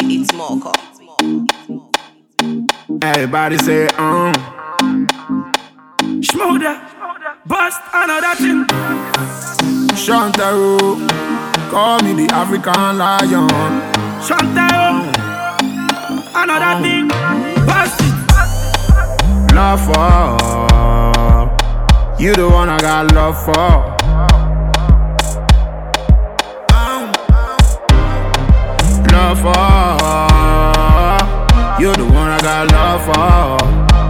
It's Mocha. Everybody say, Schmoder, bust another thing. Shantaro, call me the African lion. Shantaro, another thing. Bust it. Love for you, the one I got love for. Love for you, the one I got love for.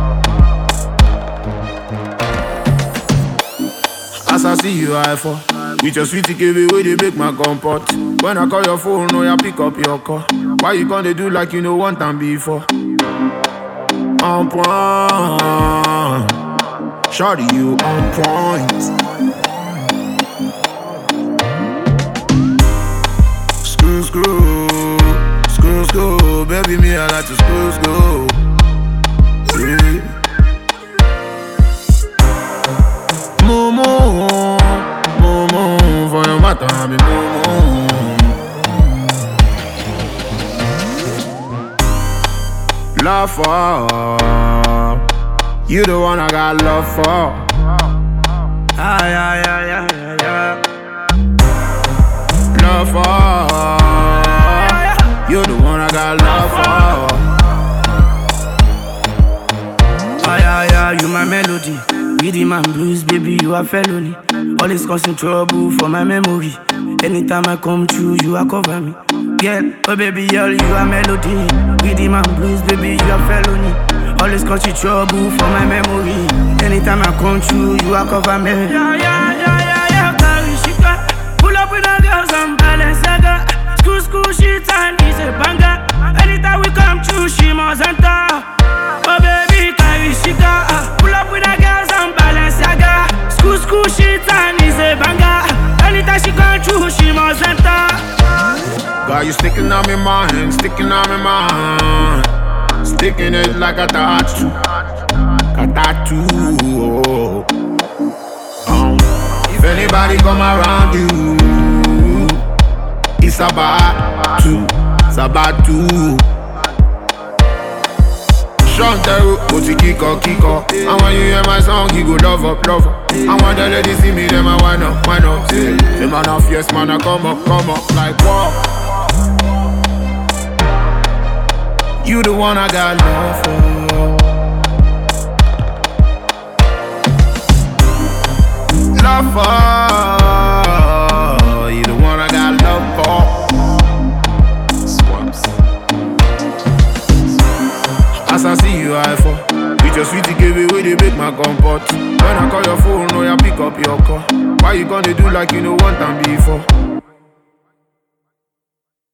As I see you, I fall. With your sweetie KB, where they make my comfort. When I call your phone, no, you pick up your call. Why you gonna do like you know one time before? On point, shorty, you on point. Screw, baby, me I like to screw. Yeah. Momo, for your matter, I be momo. Love for you, the one I got love for. Yeah. Love for you, the one I got love for. Yeah, you my melody. Rhythm and blues, baby, you a felony. Always causing trouble for my memory. Anytime I come through, you a cover me. Girl, oh baby, girl, you a melody. Rhythm and blues, baby, you a felony. Always causing trouble for my memory. Anytime I come through, you a cover me. Yeah. Karishika, pull up with the girls and Balenciaga. School shit and is a banger. Anytime we come through, she must enter. Oh baby, Karishika, pull up with the girls and Balenciaga. School shit and is a banger. Anytime she come through, she must enter. Got you sticking on me mind, sticking it like a tattoo, oh. If anybody come around you, it's about to. Shantaro, go to Kiko. And when you hear my song, you go love up. And when the ladies see me, them I why not? Say, the man of yes, man, I come up, like what? You the one I got love for. Love for you, the one I got love for. Swamps. As I see you, I fall. With your sweetie KB, where they make my comfort. When I call your phone, no, you pick up your call. Why you gonna do like you know one time before?